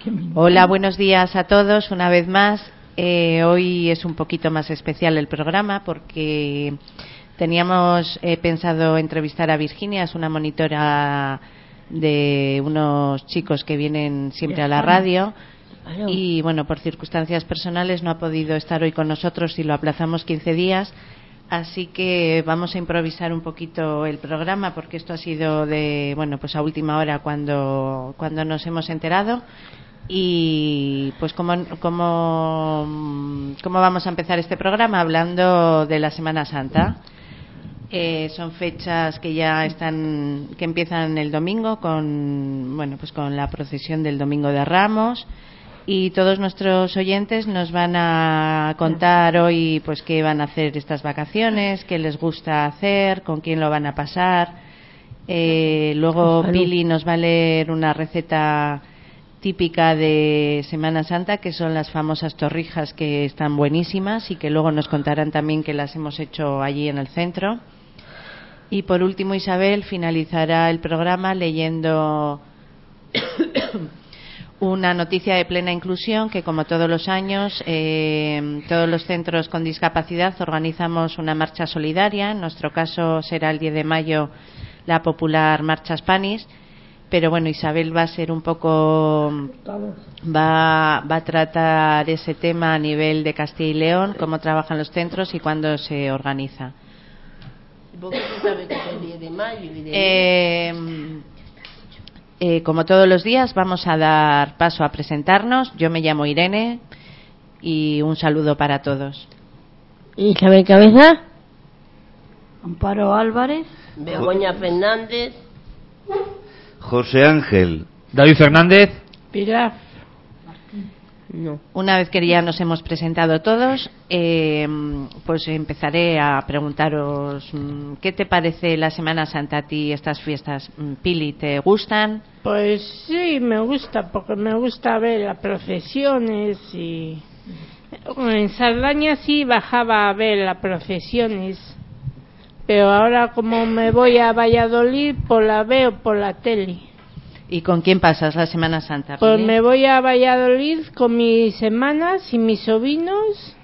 Hola, buenos días a todos una vez más. Hoy es un poquito más especial el programa porque teníamos pensado entrevistar a Virginia, es una monitora de unos chicos que vienen siempre a la radio y bueno, por circunstancias personales no ha podido estar hoy con nosotros y lo aplazamos 15 días. Así que vamos a improvisar un poquito el programa porque esto ha sido de, bueno, pues a última hora cuando nos hemos enterado. Y pues ¿cómo vamos a empezar este programa? Hablando de la Semana Santa. Son fechas que ya que empiezan el domingo con la procesión del Domingo de Ramos. Y todos nuestros oyentes nos van a contar hoy pues qué van a hacer estas vacaciones, qué les gusta hacer, con quién lo van a pasar. Luego Pili nos va a leer una receta típica de Semana Santa, que son las famosas torrijas, que están buenísimas y que luego nos contarán también que las hemos hecho allí en el centro. Y por último Isabel finalizará el programa leyendo una noticia de plena inclusión, que como todos los años todos los centros con discapacidad organizamos una marcha solidaria. En nuestro caso será el 10 de mayo la popular Marcha Spanish, pero bueno, Isabel va a ser un poco va a tratar ese tema a nivel de Castilla y León, cómo trabajan los centros y cuándo se organiza. ¿Por qué tú sabes que es el 10 de mayo? Como todos los días vamos a dar paso a presentarnos. Yo me llamo Irene y un saludo para todos. Isabel Cabeza, Amparo Álvarez, Begoña Fernández, José Ángel, David Fernández, Pilar. no. Una vez que ya nos hemos presentado todos, pues empezaré a preguntaros ¿qué te parece la Semana Santa a ti, estas fiestas? Pili, ¿te gustan? Pues sí, me gusta, porque me gusta ver las procesiones y en Saldaña sí bajaba a ver las procesiones, pero ahora como me voy a Valladolid, pues la veo por la tele. ¿Y con quién pasas la Semana Santa, Pili? Pues me voy a Valladolid con mis hermanas y mis sobrinos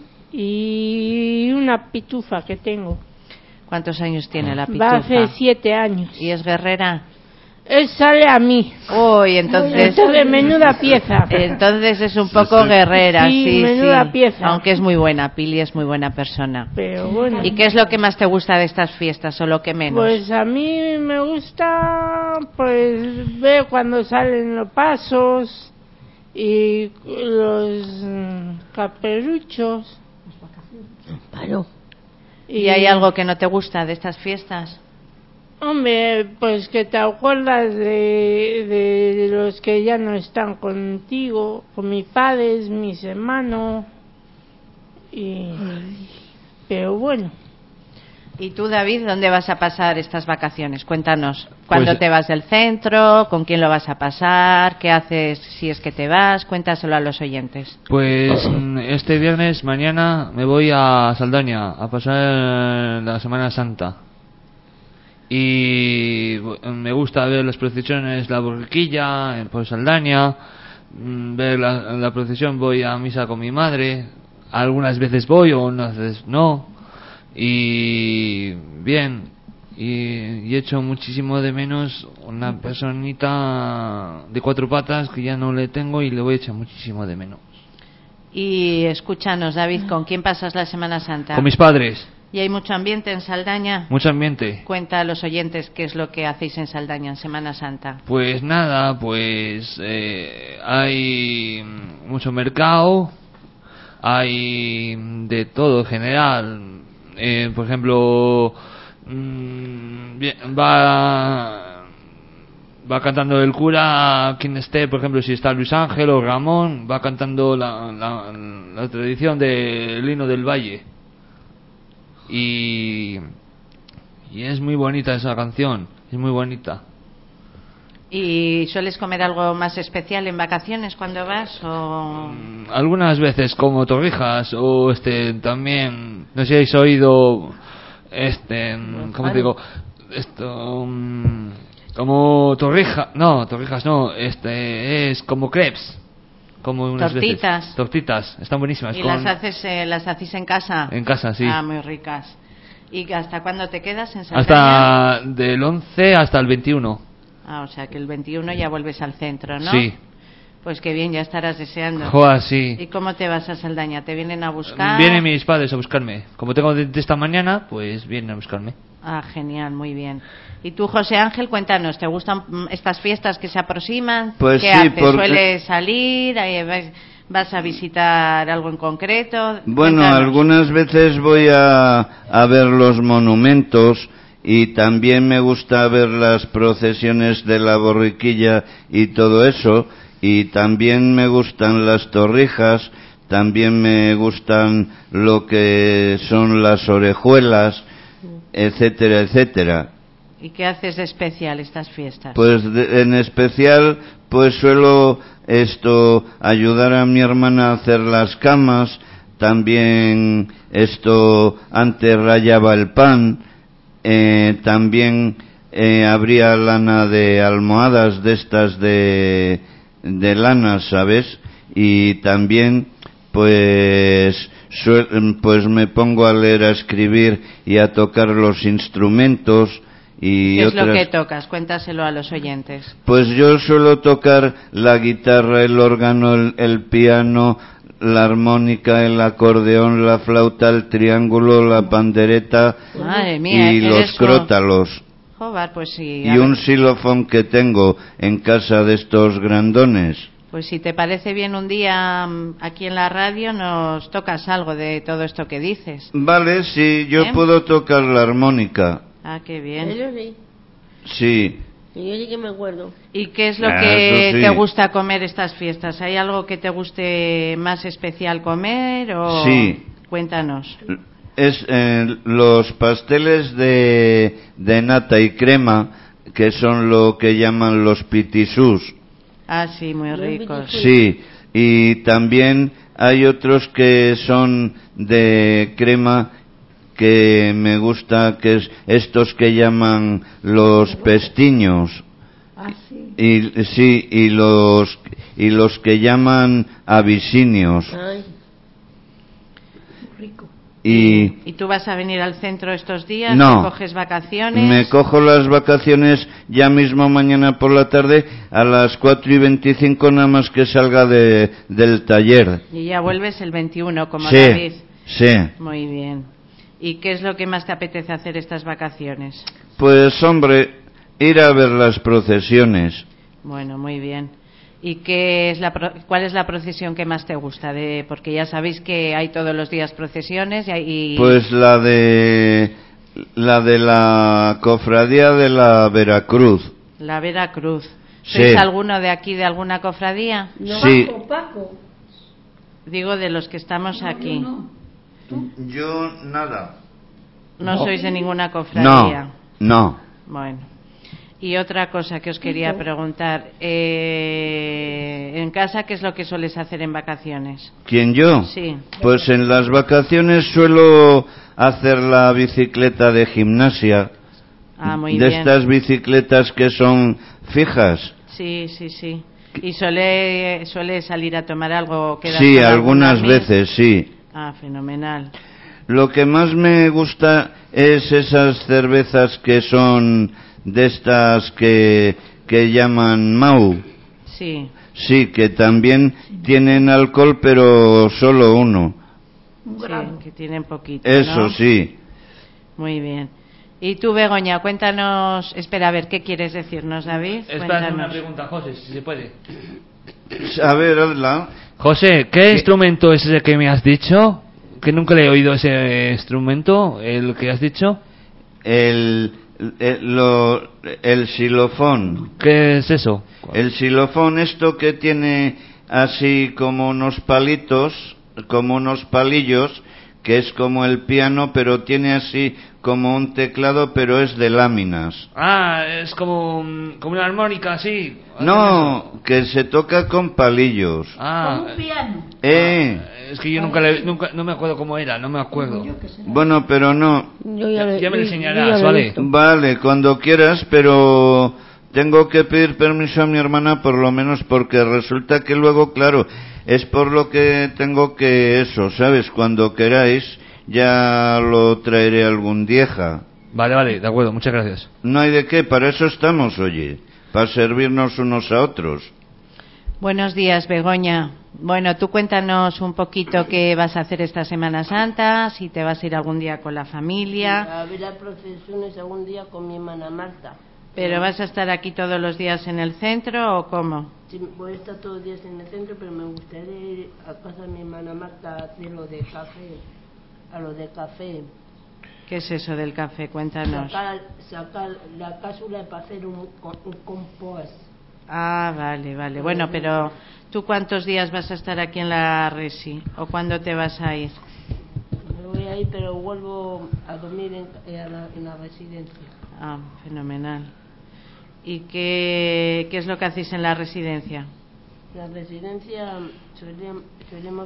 y una pitufa que tengo. ¿Cuántos años tiene la pitufa? Va a hacer 7 años. ¿Y es guerrera? Él sale a mí. Uy, entonces Menuda pieza. Entonces es un poco guerrera, sí, menuda pieza. Aunque es muy buena, Pili es muy buena persona. Pero bueno. ¿Y qué es lo que más te gusta de estas fiestas o lo que menos? Pues a mí me gusta pues ver cuando salen los pasos y los caperuchos. ¿Y hay algo que no te gusta de estas fiestas? Hombre, pues que te acuerdas de los que ya no están contigo, con mis padres, mis hermanos, pero bueno. ¿Y tú, David, dónde vas a pasar estas vacaciones? Cuéntanos. ¿Cuándo Pues, te vas del centro? ¿Con quién lo vas a pasar? ¿Qué haces si es que te vas? Cuéntaselo a los oyentes. pues este viernes, mañana, me voy a Saldaña a pasar la Semana Santa. Y me gusta ver las procesiones, la borriquilla por Saldaña, ver la procesión. Voy a misa con mi madre, algunas veces voy o unas veces no, y bien, y echo muchísimo de menos una personita de 4 patas que ya no le tengo y le voy a echar muchísimo de menos. Y escúchanos, David, ¿con quién pasas la Semana Santa? Con mis padres. ¿Y hay mucho ambiente en Saldaña? Mucho ambiente. Cuenta a los oyentes qué es lo que hacéis en Saldaña en Semana Santa. Pues nada, hay mucho mercado, hay de todo en general. Por ejemplo, va cantando el cura quien esté, por ejemplo, si está Luis Ángel o Ramón, va cantando la tradición del Himno del Valle. Y es muy bonita esa canción, es muy bonita. ¿Y sueles comer algo más especial en vacaciones cuando vas? O... Algunas veces como torrijas o también, no sé si habéis oído ¿cómo te digo? Esto Como torrijas no, es como crepes. Como unas tortitas. Veces. Tortitas, están buenísimas. ¿Y las hacéis en casa? En casa, sí. Ah, muy ricas. ¿Y hasta cuándo te quedas en Saldaña? Hasta del 11 hasta el 21. Ah, o sea que el 21 ya vuelves al centro, ¿no? Sí. Pues qué bien, ya estarás deseando. Joder, sí. ¿Y cómo te vas a Saldaña? ¿Te vienen a buscar? Vienen mis padres a buscarme. Como tengo de esta mañana, pues vienen a buscarme. Ah, genial, muy bien. ¿Y tú, José Ángel, cuéntanos, ¿te gustan estas fiestas que se aproximan? Pues ¿Qué sí, haces? ¿Sueles salir? ¿Vas a visitar algo en concreto? Bueno, Cuéntanos. algunas veces voy a ver los monumentos y también me gusta ver las procesiones de la borriquilla y todo eso, y también me gustan las torrijas, también me gustan lo que son las orejuelas, etcétera, etcétera. ¿Y qué haces de especial estas fiestas? Pues en especial, pues suelo ayudar a mi hermana a hacer las camas, también antes rayaba el pan, también habría lana de almohadas de estas de lana, ¿sabes? Y también pues me pongo a leer, a escribir y a tocar los instrumentos. Y ¿Qué es lo que tocas? Cuéntaselo a los oyentes. Pues yo suelo tocar la guitarra, el órgano, el piano, la armónica, el acordeón, la flauta, el triángulo, la pandereta. Madre mía, y los crótalos. Joder, pues sí. Y un xilofón que tengo en casa de estos grandones. Pues si te parece bien, un día aquí en la radio nos tocas algo de todo esto que dices. Vale, sí, yo puedo tocar la armónica. Ah, qué bien. Yo sí. Sí. Yo sí que me acuerdo. ¿Y qué es lo que sí. te gusta comer estas fiestas? ¿Hay algo que te guste más especial comer o...? Sí. Cuéntanos. Los pasteles de nata y crema, que son lo que llaman los pitisús. Ah, sí, muy ricos. Sí, y también hay otros que son de crema que me gusta, que es estos que llaman los pestiños. Ah, sí. Y los que llaman abisinios. Ay. Rico. ¿Y tú vas a venir al centro estos días? No. ¿Coges vacaciones? Me cojo las vacaciones ya mismo mañana por la tarde a las 4:25, nada más que salga del taller. Y ya vuelves el 21, como Sí, David. sí. Muy bien. ¿Y qué es lo que más te apetece hacer estas vacaciones? Pues hombre, ir a ver las procesiones. Bueno, muy bien. ¿Y cuál es la procesión que más te gusta? Porque ya sabéis que hay todos los días procesiones y... Pues la de la cofradía de la Veracruz. La Veracruz. Sí. ¿Sois alguno de aquí, de alguna cofradía? No, Sí. Paco. Digo, de los que estamos aquí. Yo nada. No sois de ninguna cofradía. No. Bueno. Y otra cosa que os quería preguntar. ¿En casa qué es lo que sueles hacer en vacaciones? ¿Quién, yo? Sí. Pues en las vacaciones suelo hacer la bicicleta de gimnasia. Ah, muy de bien. estas bicicletas que son fijas. Sí, sí, sí. ¿Y suele salir a tomar algo? Sí, algunas veces, sí. Ah, fenomenal. Lo que más me gusta es esas cervezas que son de estas que llaman Mau. Sí. Sí, que también tienen alcohol, pero solo uno. Sí, que tienen poquito, Eso, ¿no? sí. Muy bien. Y tú, Begoña, cuéntanos... Espera, a ver, ¿qué quieres decirnos, David? Espera, una pregunta, José, si se puede. A ver, hazla. José, ¿qué instrumento es ese que me has dicho? Que nunca le he oído ese instrumento, el que has dicho. El xilofón. ¿Qué es eso? El xilofón, esto que tiene así como unos palitos, como unos palillos, que es como el piano, pero tiene así como un teclado, pero es de láminas. Ah, es como una armónica, así. No, que se toca con palillos. Ah, Como un piano. es que yo nunca no me acuerdo cómo era, no me acuerdo. Bueno, pero no. Yo Ya me lo enseñarás, lo he ¿vale? visto. Vale, cuando quieras, pero tengo que pedir permiso a mi hermana por lo menos porque resulta que luego, claro, es por lo que tengo que eso, ¿sabes? Cuando queráis ya lo traeré algún día. Vale, de acuerdo, muchas gracias. No hay de qué, para eso estamos, oye, para servirnos unos a otros. Buenos días, Begoña. Bueno, tú cuéntanos un poquito qué vas a hacer esta Semana Santa, si te vas a ir algún día con la familia. A ver las procesiones algún día con mi hermana Marta. ¿Pero vas a estar aquí todos los días en el centro o cómo? Sí, voy a estar todos los días en el centro, pero me gustaría ir a casa de mi hermana Marta a hacer lo de café. A lo de café. ¿Qué es eso del café? Cuéntanos. Sacar la cápsula para hacer un compost. Ah, vale. Bueno, pero ¿tú cuántos días vas a estar aquí en la Resi? ¿O cuándo te vas a ir? Me voy a ir, pero vuelvo a dormir en la residencia. Ah, fenomenal. ¿Y qué es lo que hacéis en la residencia? La residencia solemos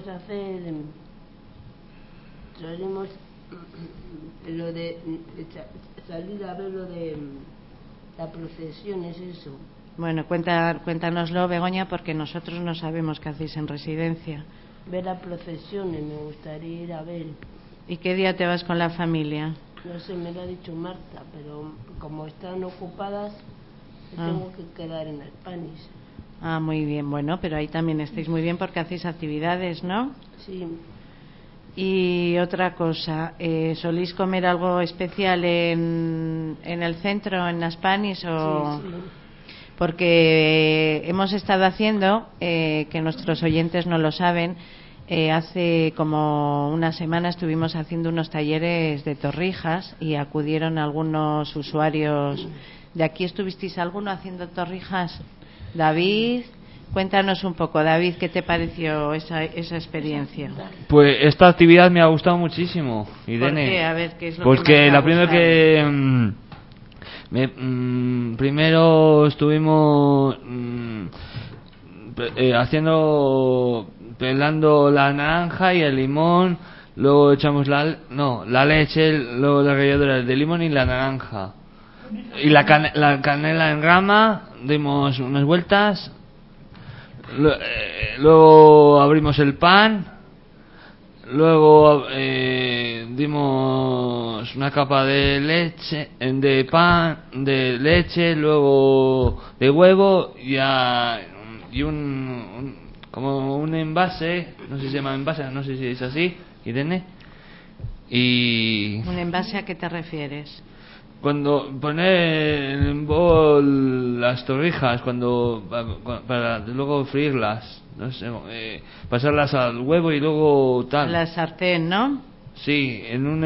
lo de salir a ver lo de la procesión, es eso. Bueno, cuéntanoslo, Begoña, porque nosotros no sabemos qué hacéis en residencia. Ver las procesiones, me gustaría ir a ver. ¿Y qué día te vas con la familia? No sé, me lo ha dicho Marta, pero como están ocupadas, tengo que quedar en el Spanish. Ah, muy bien, bueno, pero ahí también estáis muy bien porque hacéis actividades, ¿no? Sí. Y otra cosa, ¿solís comer algo especial en el centro, en las Spanish o...? Sí. Porque hemos estado haciendo, que nuestros oyentes no lo saben, hace como una semana estuvimos haciendo unos talleres de torrijas y acudieron algunos usuarios de aquí. ¿Estuvisteis alguno haciendo torrijas? David, cuéntanos un poco, David, ¿qué te pareció esa experiencia? Pues esta actividad me ha gustado muchísimo, Irene. ¿Por qué? A ver, ¿qué es lo porque que más te ha la primera gustado? Primero estuvimos pelando la naranja y el limón, luego echamos la leche, luego la ralladura de limón y la naranja y la canela en rama, dimos unas vueltas, luego abrimos el pan, luego dimos una capa de leche, de pan, de leche, luego de huevo y como un envase, no sé si se llama envase, no sé si es así, Irene. Y ¿Un envase a qué te refieres? cuando poner en bol las torrijas, para luego freírlas, no sé, pasarlas al huevo y luego tal. La sartén, ¿no? Sí,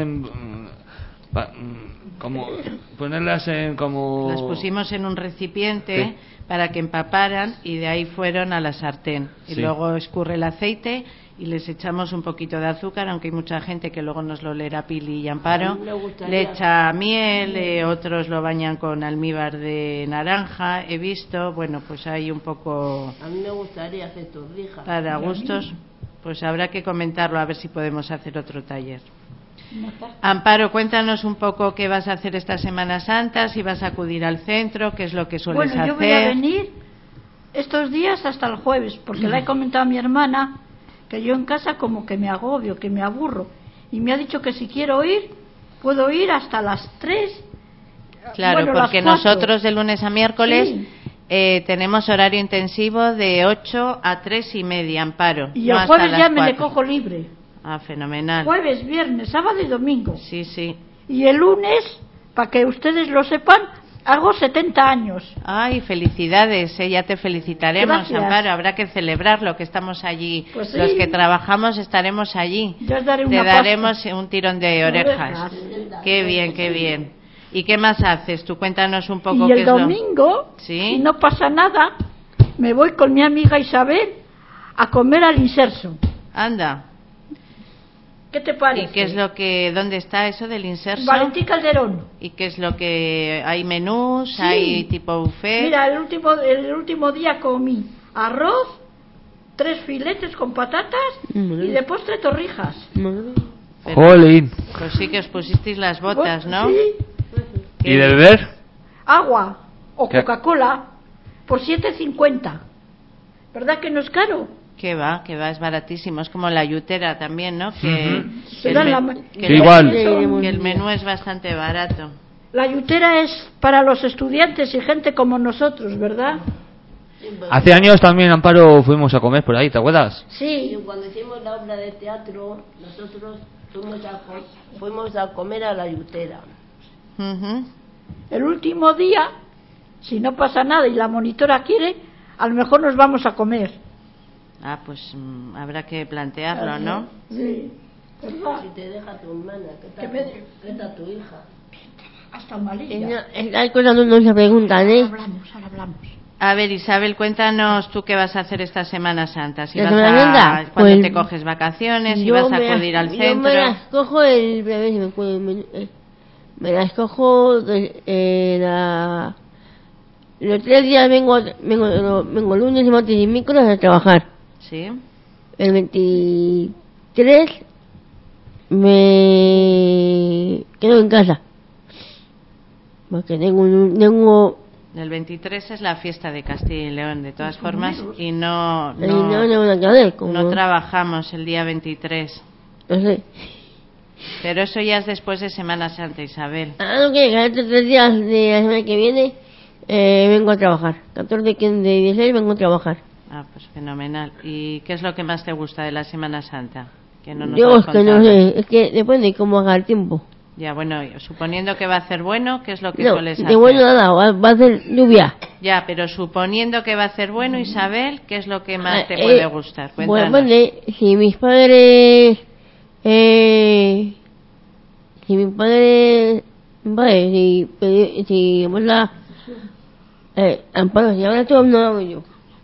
como ponerlas en como. Las pusimos en un recipiente para que empaparan y de ahí fueron a la sartén. Y luego escurre el aceite y les echamos un poquito de azúcar, aunque hay mucha gente que luego nos lo leerá Pili y Amparo. Le echa miel, otros lo bañan con almíbar de naranja, he visto. Bueno, pues hay un poco. A mí me gustaría hacer torrijas. Para gustos, pues habrá que comentarlo a ver si podemos hacer otro taller. Amparo, cuéntanos un poco qué vas a hacer esta Semana Santa, si vas a acudir al centro, qué es lo que sueles hacer. Bueno, yo voy a venir estos días hasta el jueves, porque le he comentado a mi hermana que yo en casa como que me agobio, que me aburro, y me ha dicho que si quiero ir, puedo ir hasta las 3. Claro, bueno, porque nosotros de lunes a miércoles tenemos horario intensivo de 8 a 3:30, Amparo. Y el jueves ya me le cojo libre. Ah, fenomenal. Jueves, viernes, sábado y domingo. Sí. Y el lunes, para que ustedes lo sepan, hago 70 años. Ay, felicidades, ya te felicitaremos. Gracias. Amparo, habrá que celebrarlo, que estamos allí. Pues los que trabajamos estaremos allí. Yo os daré te una daremos pasta. Un tirón de orejas. Qué bien. ¿Y qué más haces? Tú cuéntanos un poco. Y el domingo, si no pasa nada, me voy con mi amiga Isabel a comer al Inserso. Anda. ¿Qué te parece? ¿Y qué es lo que, dónde está eso del Inserso? Valentín Calderón. ¿Y qué es lo que hay menús, hay tipo buffet? Mira, el último día comí arroz, 3 filetes con patatas y de postre torrijas. ¡Jolín! Pues sí que os pusisteis las botas, ¿no? Sí. ¿Y de beber? Agua o ¿Qué? Coca-Cola por 7,50. ¿Verdad que no es caro? Que va, es baratísimo. Es como la yutera también, ¿no? Que, Se dan la- que Sí, igual. que el menú es bastante barato. La yutera es para los estudiantes y gente como nosotros, ¿verdad? Hace años también, Amparo, fuimos a comer por ahí, ¿te acuerdas? Y Sí. cuando hicimos la obra de teatro, nosotros fuimos a comer a la yutera. Ujú. El último día, si no pasa nada y la monitora quiere, a lo mejor nos vamos a comer. Ah, pues habrá que plantearlo, ¿no? Sí. ¿Verdad? Si te deja tu hermana, Que me- ¿qué tal tu hija? Hasta malilla. Hay cosas que no se preguntan, Ahora ¿eh? hablamos. A ver, Isabel, cuéntanos tú qué vas a hacer esta Semana Santa. Si ¿La vas Semana Santa? ¿Cuándo Pues, te coges vacaciones? Si Yo vas a me acudir al Yo centro. me las cojo el... a ver si me acuerdo, me las cojo los 3 días vengo lunes, martes y miércoles a trabajar. Sí. El 23 me quedo en casa. Porque tengo El 23 es la fiesta de Castilla y León, de todas formas, y no una cadena, como no trabajamos el día 23. no sé. Pero eso ya es después de Semana Santa, Isabel. No que cada 3 días de la semana que viene vengo a trabajar. 14, 15, 16 vengo a trabajar. Ah, pues fenomenal. ¿Y qué es lo que más te gusta de la Semana Santa? Que no nos Yo has es que no contado. sé, es que depende de cómo haga el tiempo. Ya, bueno, suponiendo que va a hacer bueno, ¿qué es lo que No, sueles de hacer? bueno nada, va a hacer lluvia. Ya, pero suponiendo que va a hacer bueno, Isabel, ¿qué es lo que más te Ah, puede gustar? Pues Cuéntanos. vale, si mis padres vale, si abuela Amparo, si ahora tú no hago yo.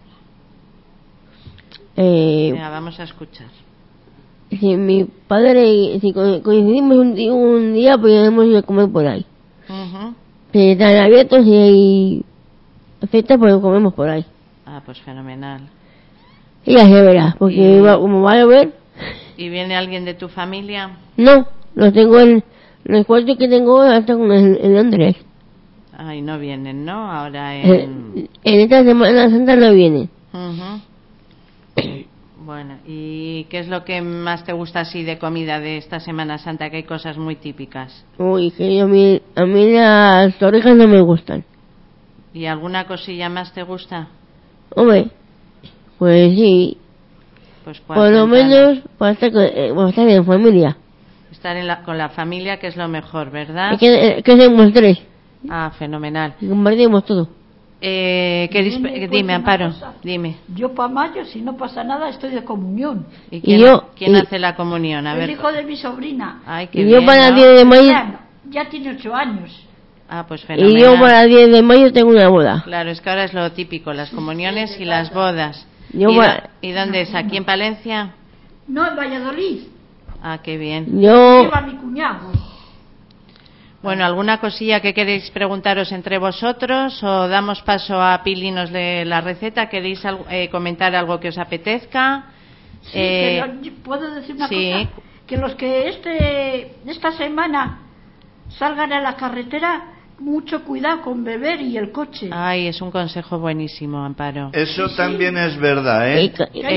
Venga, vamos a escuchar. Si mi padre, si coincidimos un día, pues podemos ir a comer por ahí. Ujú. Si están abiertos y hay fiestas, pues comemos por ahí. Ah, pues fenomenal. Y ya se verá, porque Y- como va a llover, ¿Y viene alguien de tu familia? no, los tengo en los cuartos que tengo hasta con el Andrés. Ay, no vienen, ¿no? Ahora En esta Semana Santa no viene. Ujú. Bueno, ¿y qué es lo que más te gusta así de comida de esta Semana Santa? Que hay cosas muy típicas. Uy, que a mí las orejas no me gustan. ¿Y alguna cosilla más te gusta? Hombre, pues sí, Pues por lo cuéntanos. menos para estar en familia. Estar con la familia, que es lo mejor, ¿verdad? Es que somos 3, Ah, fenomenal. y compartimos todo. Dime, Amparo, dime. Yo para mayo, si no pasa nada, estoy de comunión. ¿Y Y quién, yo- quién y- hace la comunión? A El ver. hijo de mi sobrina. Ay, qué Y yo bien, para el ¿no? 10 de mayo, Ya tiene 8 años. Ah, pues y fenomenal. yo para el 10 de mayo tengo una boda. Claro, es que ahora es lo típico, las comuniones y las bodas. Yo ¿Y, para- ¿Y dónde es? ¿Aquí en Palencia? No, en Valladolid. Ah, qué bien. Yo, Lleva mi cuñado. Bueno, ¿alguna cosilla que queréis preguntaros entre vosotros o damos paso a Pili nos lee la receta? ¿Queréis comentar algo que os apetezca? Sí, que ¿puedo decir una sí. cosa? Que los que esta semana salgan a la carretera, mucho cuidado con beber y el coche. Ay, es un consejo buenísimo, Amparo. Eso también es verdad, ¿eh?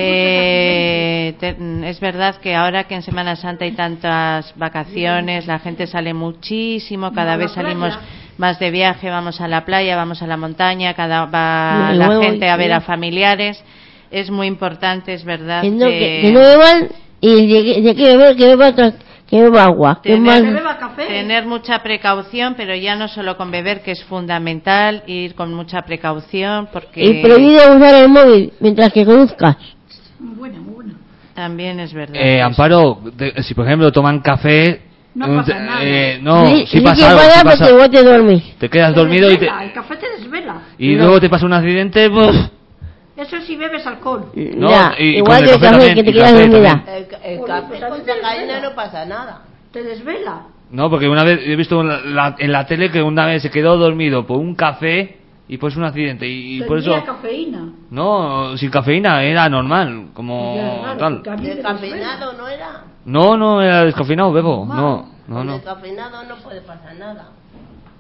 Es verdad que ahora que en Semana Santa hay tantas vacaciones, la gente sale muchísimo, cada A la vez salimos playa. más de viaje, vamos a la playa, vamos a la montaña, va Y la luego, gente a ver sí. a familiares. Es muy importante, es verdad. que no beban, y si hay que beber, que beba agua. Que más, Que beba café. Tener mucha precaución, pero ya no solo con beber, que es fundamental, ir con mucha precaución, porque y prohibido usar el móvil mientras que conduzcas. Muy buena, muy buena. también es verdad. Amparo, si por ejemplo toman café, No pasa nada. no, sí, sí sí pasa que algo, para sí pasa- porque vos te duermes. te quedas Te dormido desvela, el café te desvela. y No. luego te pasa un accidente, pues, Eso sí bebes alcohol. No, Ya, y igual con que el el café café, también, que te y quedas café dormida. también. El café con sacarina no pasa nada. Te desvela. No, porque una vez he visto en la tele que una vez se quedó dormido por un café y pues un accidente y por eso Tendría cafeína. no, sin cafeína era normal, como Ya, claro, tal. porque a mí me Descafeinado no era. No era descafeinado, bebo. No. Con descafeinado no puede pasar nada.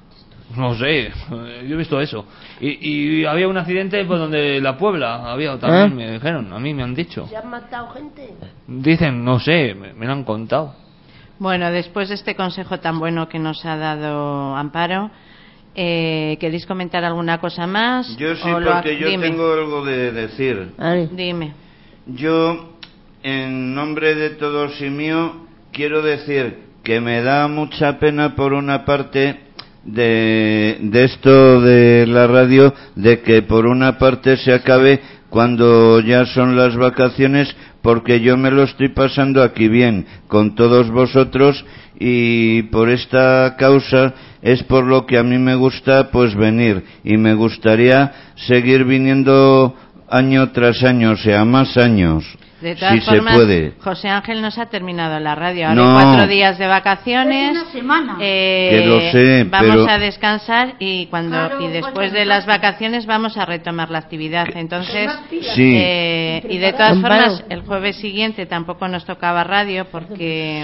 No sé, yo he visto eso. Y había un accidente pues donde la Puebla había también, me dijeron, a mí me han dicho. ¿Se han matado gente? Dicen, no sé, me lo han contado. Bueno, después de este consejo tan bueno que nos ha dado Amparo, ¿queréis comentar alguna cosa más? Yo sí, porque yo Dime. tengo algo de decir. Dime. Yo, en nombre de todos y mío, quiero decir que me da mucha pena por una parte de esto de la radio, de que por una parte se acabe cuando ya son las vacaciones, porque yo me lo estoy pasando aquí bien con todos vosotros, y por esta causa es por lo que a mí me gusta pues venir, y me gustaría seguir viniendo año tras año, o sea, más años. De todas si formas, se puede. José Ángel nos ha terminado la radio. Ahora No. hay 4 días de vacaciones. Es una semana. Que lo sé, vamos pero... a descansar y Claro, y después bueno, de las vacaciones vamos a retomar la actividad. Entonces, Sí. y de todas Amparo. formas, el jueves siguiente tampoco nos tocaba radio porque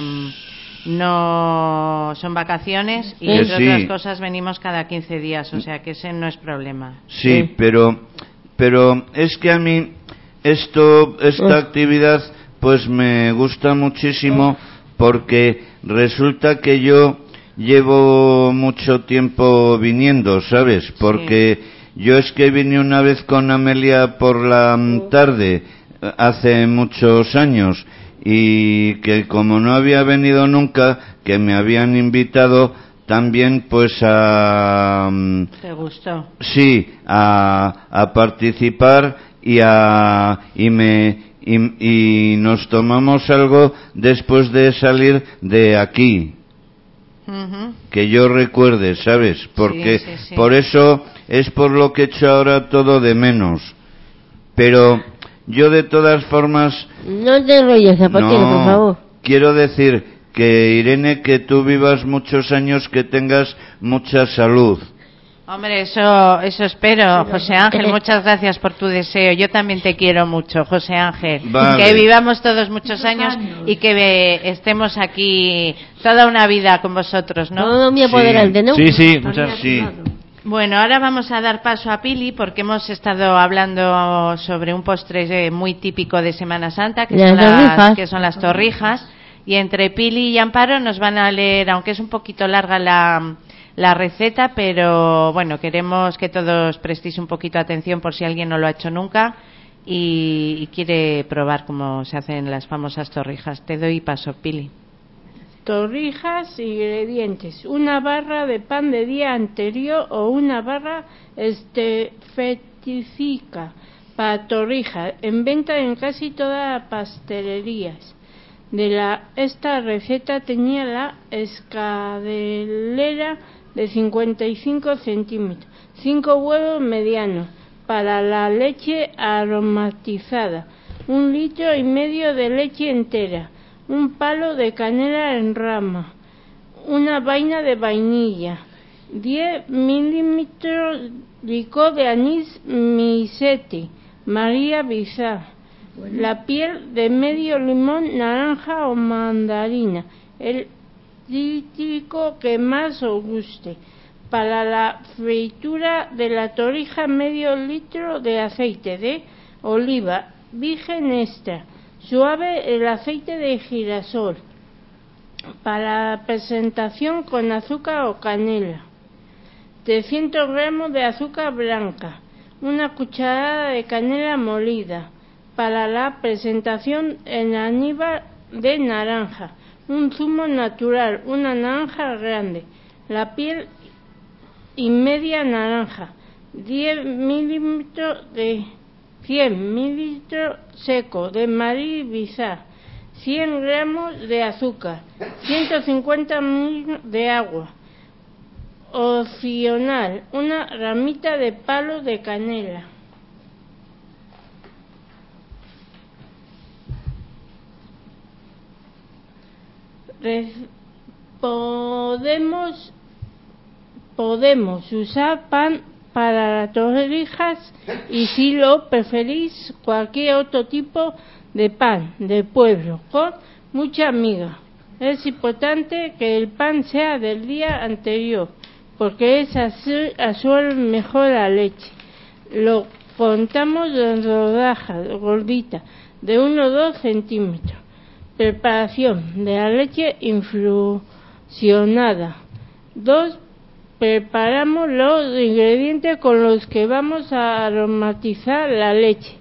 no son vacaciones y Que entre sí. otras cosas venimos cada 15 días, o sea que ese no es problema. Sí, pero es que a mí esta actividad pues me gusta muchísimo, porque resulta que yo llevo mucho tiempo viniendo, ¿sabes? Porque yo es que vine una vez con Amelia por la tarde hace muchos años, y que como no había venido nunca, que me habían invitado también pues a... ¿Te gustó? Sí, a participar y nos tomamos algo después de salir de aquí, que yo recuerde, ¿sabes? Porque sí. por eso es por lo que echo ahora todo de menos. Pero yo de todas formas... No te enrolles, Zapatero, por favor. Quiero decir que, Irene, que tú vivas muchos años, que tengas mucha salud. Hombre, eso espero, José Ángel. Muchas gracias por tu deseo. Yo también te quiero mucho, José Ángel. Vale. Que vivamos todos muchos años y que estemos aquí toda una vida con vosotros, ¿no? Todo mi apoderante, ¿no? Sí, muchas Sí. Bueno, ahora vamos a dar paso a Pili, porque hemos estado hablando sobre un postre muy típico de Semana Santa, que son las torrijas. Y entre Pili y Amparo nos van a leer, aunque es un poquito larga la receta, pero bueno, queremos que todos prestéis un poquito de atención por si alguien no lo ha hecho nunca y quiere probar cómo se hacen las famosas torrijas. Te doy paso, Pili. Torrijas, ingredientes: una barra de pan de día anterior o una barra feticika para torrijas, en venta en casi todas las pastelerías. Esta receta tenía la escadelera de 55 centímetros, 5 huevos medianos para la leche aromatizada, 1,5 litros de leche entera, un palo de canela en rama, una vaina de vainilla, 10 mililitros licor de anís misete, María Bizar, la piel de medio limón, naranja o mandarina, el cítrico que más os guste. Para la fritura de la torrija, medio litro de aceite de oliva virgen extra, suave el aceite de girasol. Para la presentación con azúcar o canela, 300 gramos de azúcar blanca, una cucharada de canela molida. Para la presentación en almíbar de naranja, un zumo natural, una naranja grande, la piel y media naranja, 100 mililitros seco de María Bizar, 100 gramos de azúcar, 150 mililitros de agua. Opcional, una ramita de palo de canela. Podemos usar pan para las torrijas y, si lo preferís, cualquier otro tipo de pan de pueblo con mucha miga. Es importante que el pan sea del día anterior, porque es así absorbe mejor la leche. Lo contamos en rodajas gorditas de 1 o 2 centímetros. Preparación de la leche infusionada. 2. Preparamos los ingredientes con los que vamos a aromatizar la leche.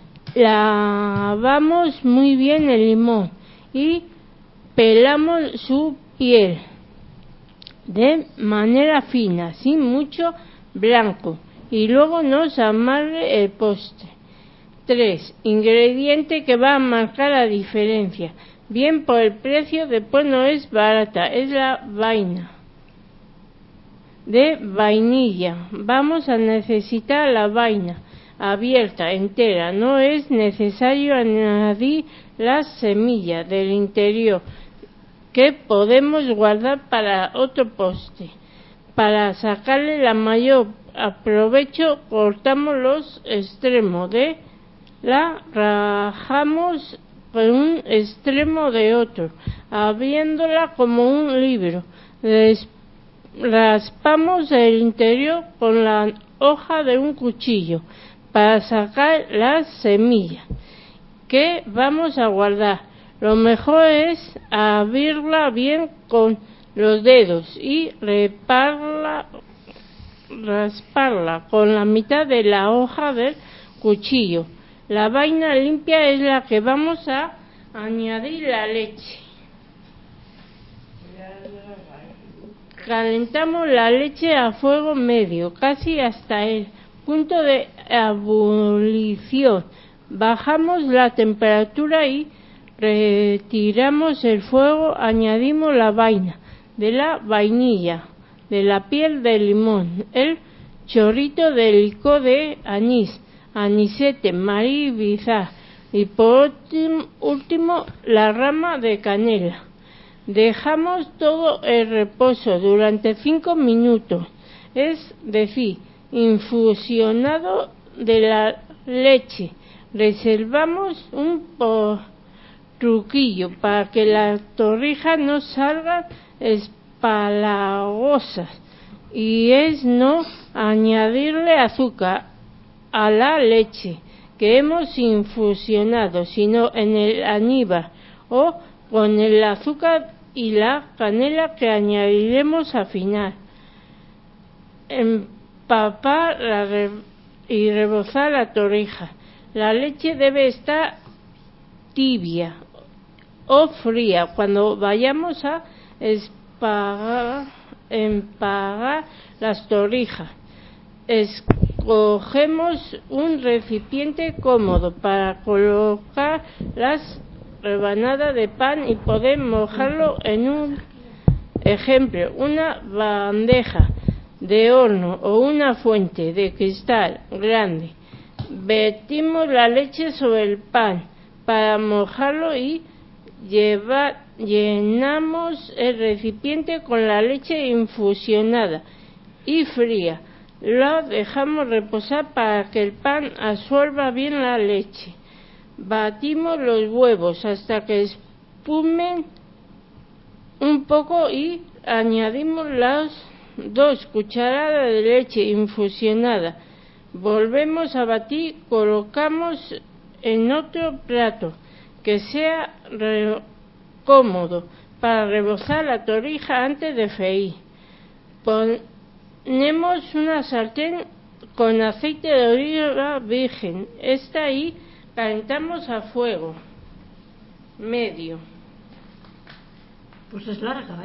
Lavamos muy bien el limón y pelamos su piel de manera fina, sin mucho blanco, y luego nos amarre el postre. 3. Ingrediente que va a marcar la diferencia. Bien por el precio, después no es barata, es la vaina de vainilla. Vamos a necesitar la vaina abierta, entera. No es necesario añadir las semillas del interior, que podemos guardar para otro postre. Para sacarle la mayor provecho, cortamos los extremos de la rajamos por un extremo de otro, abriéndola como un libro. Raspamos el interior con la hoja de un cuchillo para sacar las semillas que vamos a guardar. Lo mejor es abrirla bien con los dedos y rasparla con la mitad de la hoja del cuchillo. La vaina limpia es la que vamos a añadir la leche. Calentamos la leche a fuego medio, casi hasta el punto de ebullición. Bajamos la temperatura y retiramos el fuego. Añadimos la vaina de la vainilla, de la piel de limón, el chorrito de licor de anís, anisete, marí, bizar, y por último la rama de canela. Dejamos todo el reposo durante 5 minutos, es decir, infusionado de la leche. Reservamos un truquillo para que las torrijas no salgan espalagosas, y es no añadirle azúcar a la leche que hemos infusionado, sino en el almíbar o con el azúcar y la canela que añadiremos al final. Empapar y rebozar la torrija. La leche debe estar tibia o fría cuando vayamos a empagar las torrijas. Escogemos un recipiente cómodo para colocar las rebanadas de pan y poder mojarlo en un ejemplo, una bandeja de horno o una fuente de cristal grande. Vertimos la leche sobre el pan para mojarlo y llenamos el recipiente con la leche infusionada y fría. Lo dejamos reposar para que el pan absorba bien la leche. Batimos los huevos hasta que espumen un poco y añadimos las 2 cucharadas de leche infusionada. Volvemos a batir, colocamos en otro plato que sea cómodo para rebozar la torrija antes de freír. Ponemos una sartén con aceite de oliva virgen. Esta ahí calentamos a fuego medio. Pues es larga,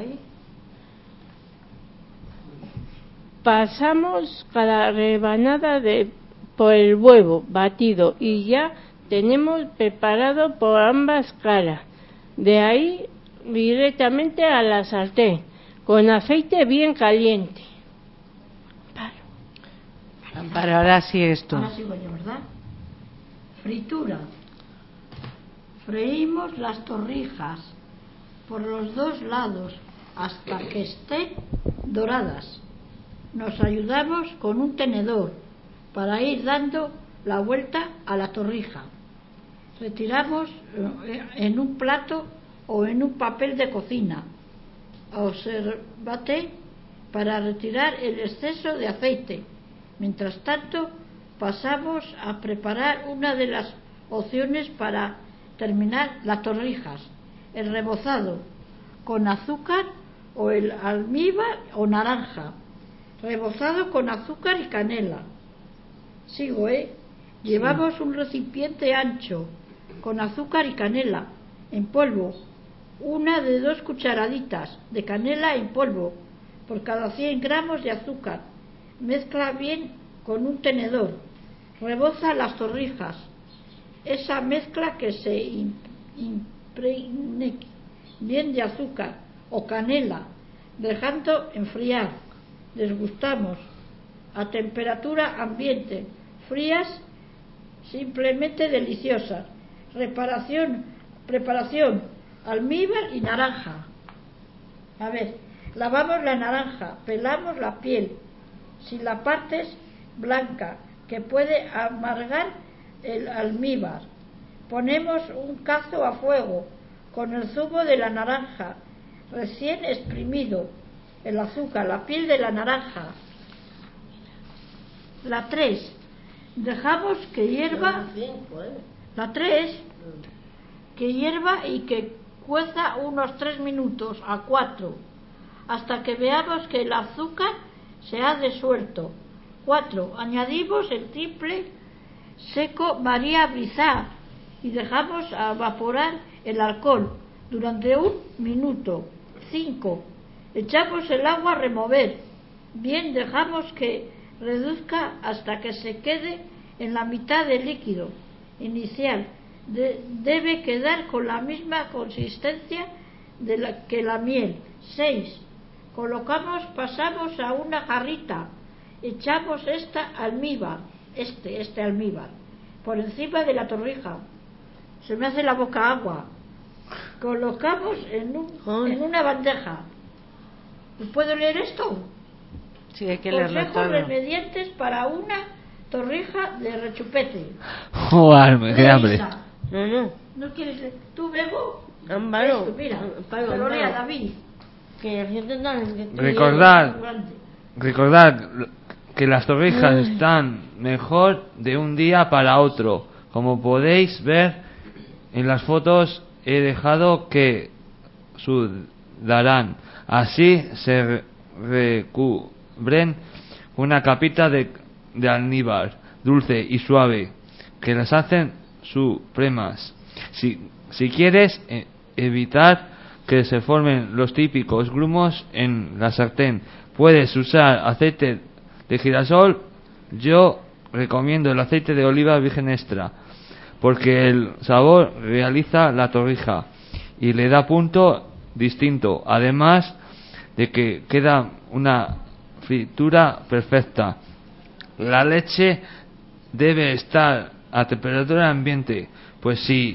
Pasamos cada rebanada por el huevo batido y ya tenemos preparado por ambas caras. De ahí directamente a la sartén con aceite bien caliente. Amparo, ahora sí es tú. Ahora sigo yo, ¿verdad? Fritura. Freímos las torrijas por los 2 lados hasta que estén doradas. Nos ayudamos con un tenedor para ir dando la vuelta a la torrija. Retiramos en un plato o en un papel de cocina. Obsérvate para retirar el exceso de aceite. Mientras tanto, pasamos a preparar una de las opciones para terminar las torrijas: el rebozado con azúcar o el almíbar o naranja. Rebozado con azúcar y canela. Sigo, Llevamos un recipiente ancho con azúcar y canela en polvo, 1 de 2 cucharaditas de canela en polvo por cada 100 gramos de azúcar. Mezcla bien con un tenedor. Reboza las torrijas. Esa mezcla que se impregne bien de azúcar o canela, dejando enfriar. Desgustamos a temperatura ambiente, frías, simplemente deliciosas. Preparación: almíbar y naranja. Lavamos la naranja, pelamos la piel, si la parte es blanca, que puede amargar el almíbar. Ponemos un cazo a fuego con el zumo de la naranja recién exprimido, el azúcar, la piel de la naranja. La 3. Dejamos que hierva. La 3. Que hierva y que cueza unos 3 minutos a 4, hasta que veamos que el azúcar se ha disuelto. 4. Añadimos el triple seco María Brizá y dejamos evaporar el alcohol durante 1 minuto. 5. Echamos el agua a remover bien, dejamos que reduzca hasta que se quede en la mitad del líquido inicial. Debe quedar con la misma consistencia que la miel. 6. Pasamos a una jarrita, echamos almíbar por encima de la torrija. Se me hace la boca agua. Colocamos en una bandeja. ¿Puedo leer esto? Sí, hay que leerlo todo. Consejos remediantes para una torrija de rechupete. Joder, qué hambre. ¿No quieres leer? ¿Tú, Bego? Amparo. Esto, mira, que lo lea David. Recordad que las torrijas están mejor de un día para otro. Como podéis ver en las fotos, he dejado que sudarán. Así se recubren una capita de almíbar dulce y suave que las hacen supremas. Si quieres evitar que se formen los típicos grumos en la sartén, puedes usar aceite de girasol. Yo recomiendo el aceite de oliva virgen extra porque el sabor realiza la torrija y le da punto distinto, además de que queda una fritura perfecta. La leche debe estar a temperatura ambiente, pues si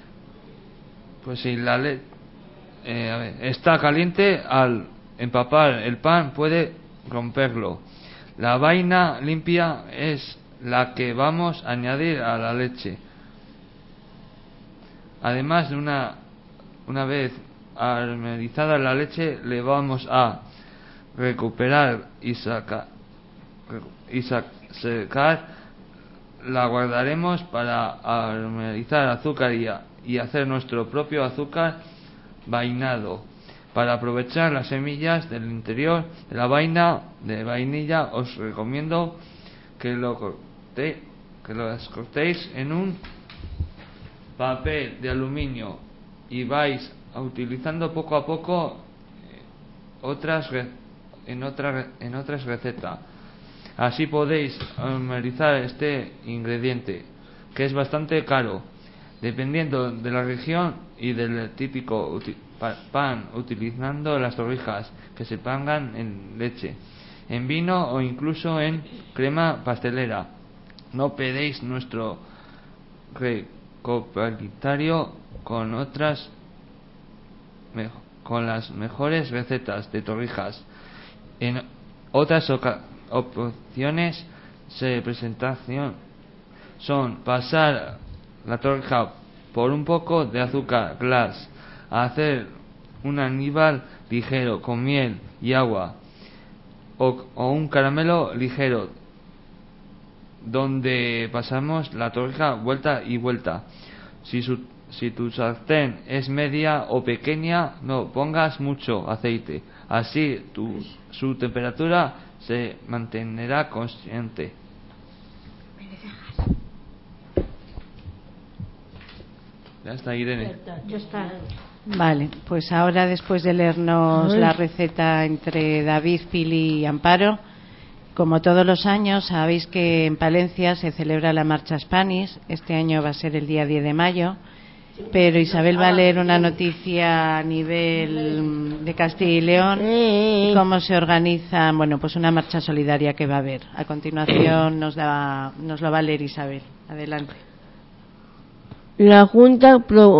la leche está caliente, al empapar el pan puede romperlo. La vaina limpia es la que vamos a añadir a la leche. Además de una vez aromatizada la leche, le vamos a recuperar y secar. La guardaremos para aromatizar azúcar y hacer nuestro propio azúcar vainado. Para aprovechar las semillas del interior de la vaina de vainilla, os recomiendo que las cortéis en un papel de aluminio y vais utilizando poco a poco en otras recetas. Así podéis aromatizar este ingrediente, que es bastante caro, dependiendo de la región y del típico pan, utilizando las torrijas que se pongan en leche, en vino o incluso en crema pastelera. No pedéis nuestro recopilatorio con las mejores recetas de torrijas. En otras opciones de presentación son pasar la torrija por un poco de azúcar glass, hacer un almíbar ligero con miel y agua, o un caramelo ligero, donde pasamos la torja vuelta y vuelta. Si tu sartén es media o pequeña, no pongas mucho aceite, así su temperatura se mantendrá constante. Ya está, Irene. Ya está. Vale, pues ahora, después de leernos la receta entre David, Pili y Amparo, como todos los años, sabéis que en Palencia se celebra la Marcha Spanish. Este año va a ser el día 10 de mayo, pero Isabel va a leer una noticia a nivel de Castilla y León y cómo se organiza, bueno, pues una marcha solidaria que va a haber. A continuación nos lo va a leer Isabel. Adelante. La Junta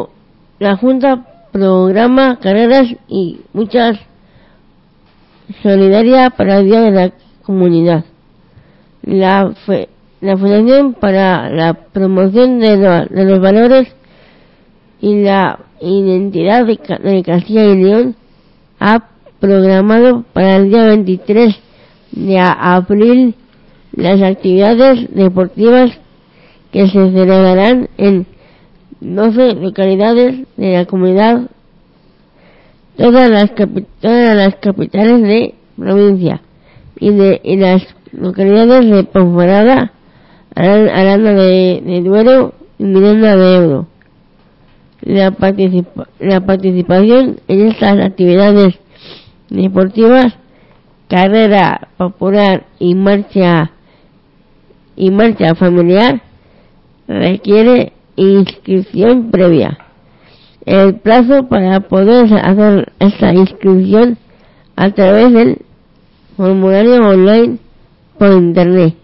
programa carreras y muchas solidarias para el Día de la Comunidad. La Fundación para la Promoción de los Valores y la Identidad de Castilla y León ha programado para el día 23 de abril las actividades deportivas que se celebrarán en 12 localidades de la comunidad, todas las capitales de provincia y las localidades de Ponferrada, Aranda de Duero y Miranda de Ebro. La participación en estas actividades deportivas, carrera popular y marcha familiar, requiere inscripción previa. El plazo para poder hacer esta inscripción a través del formulario online por internet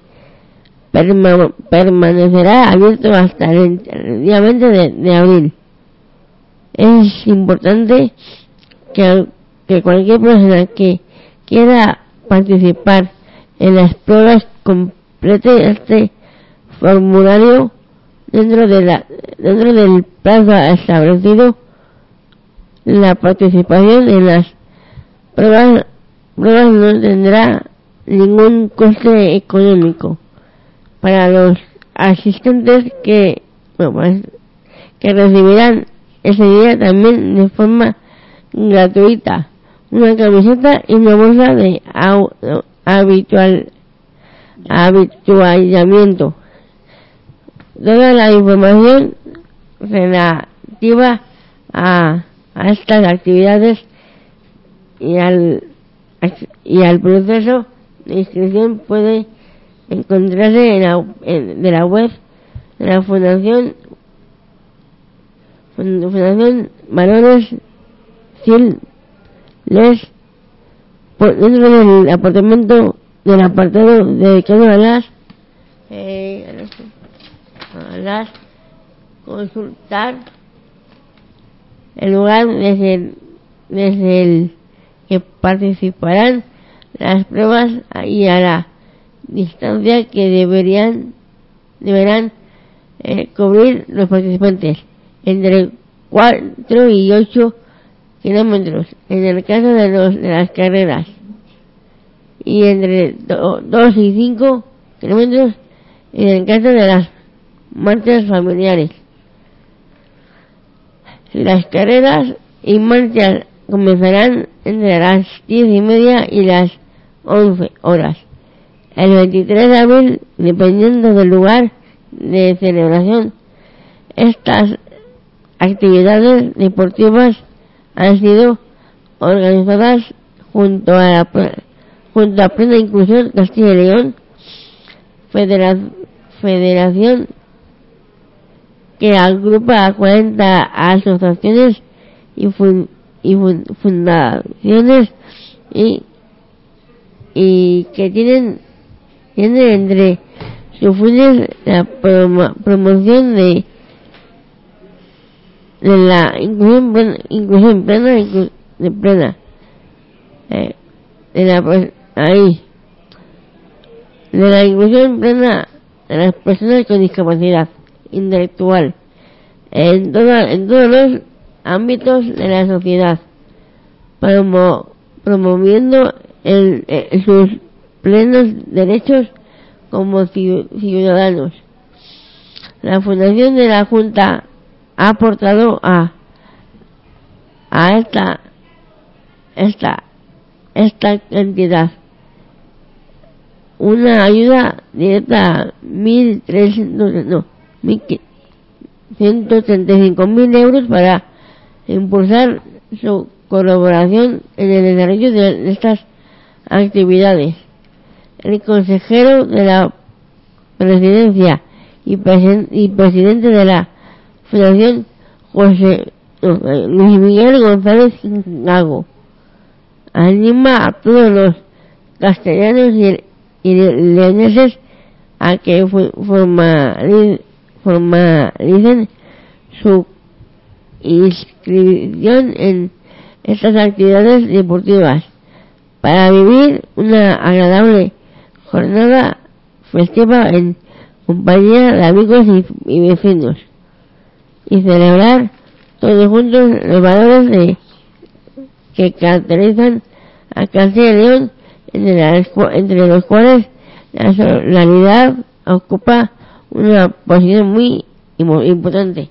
permanecerá abierto hasta el día 20 de abril. Es importante que cualquier persona que quiera participar en las pruebas complete este formulario dentro del plazo establecido. La participación en las pruebas no tendrá ningún coste económico para los asistentes que recibirán ese día también de forma gratuita una camiseta y una bolsa de habituallamiento. Toda la información relativa a estas actividades y al proceso de inscripción puede encontrarse en la web de la Fundación Valores Ciles dentro del apartado dedicado a las consultar el lugar desde el que participarán las pruebas y a la distancia que deberán cubrir los participantes, entre 4 y 8 kilómetros en el caso de las carreras y entre 2 y 5 kilómetros en el caso de las marchas familiares. Las carreras y marchas comenzarán entre las 10:30 y las 11 horas. El 23 de abril, dependiendo del lugar de celebración, estas actividades deportivas han sido organizadas junto a Plena Inclusión Castilla y León, federación que agrupa a 40 asociaciones y fundaciones y que tienen entre sus fines la promoción de la inclusión plena de la inclusión plena de las personas con discapacidad intelectual en todos los ámbitos de la sociedad, promoviendo sus plenos derechos como ciudadanos. La Fundación de la Junta ha aportado a esta entidad una ayuda directa 135.000 euros para impulsar su colaboración en el desarrollo de estas actividades. El consejero de la Presidencia y presidente de la Fundación, Luis Miguel González Gago, anima a todos los castellanos y leoneses a que formalicen su inscripción en estas actividades deportivas para vivir una agradable jornada festiva en compañía de amigos y vecinos y celebrar todos juntos los valores que caracterizan a Castilla y León, entre los cuales la solidaridad ocupa una posición muy importante.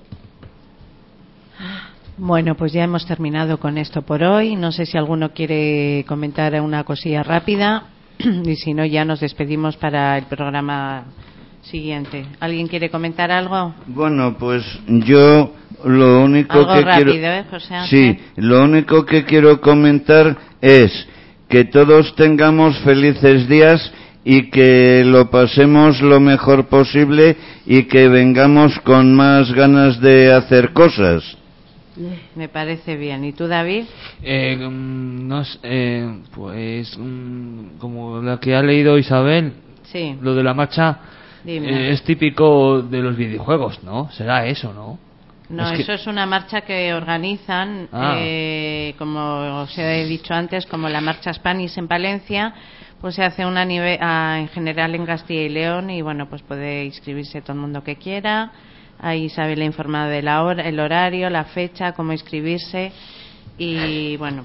Bueno, pues ya hemos terminado con esto por hoy. No sé si alguno quiere comentar una cosilla rápida y si no ya nos despedimos para el programa siguiente. ¿Alguien quiere comentar algo? Bueno, pues yo lo único algo que rápido, quiero José Ángel. Sí, lo único que quiero comentar es que todos tengamos felices días y que lo pasemos lo mejor posible y que vengamos con más ganas de hacer cosas. Me parece bien. ¿Y tú, David? No sé, pues como lo que ha leído Isabel, Sí. lo de la marcha es típico de los videojuegos, ¿no? Será eso, ¿no? No, eso es una marcha que organizan, como os he dicho antes, como la marcha Spanish en Palencia, pues se hace una en general en Castilla y León y bueno, pues puede inscribirse todo el mundo que quiera. Ahí Isabel ha informado de la hora, el horario, la fecha, cómo inscribirse y bueno,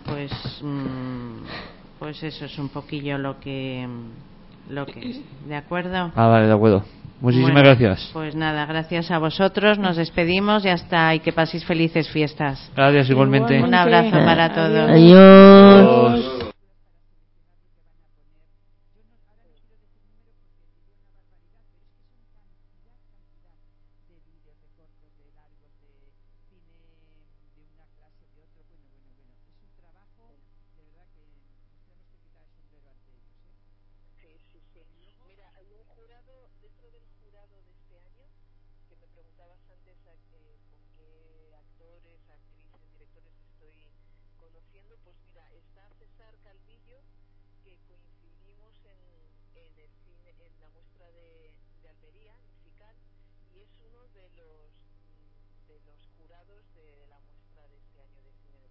pues eso es un poquillo lo que es. ¿De acuerdo? Vale, de acuerdo. Muchísimas gracias. Pues nada, gracias a vosotros, nos despedimos y y que paséis felices fiestas. Gracias igualmente. Un abrazo para todos. Adiós. de los jurados de la muestra de este año de cine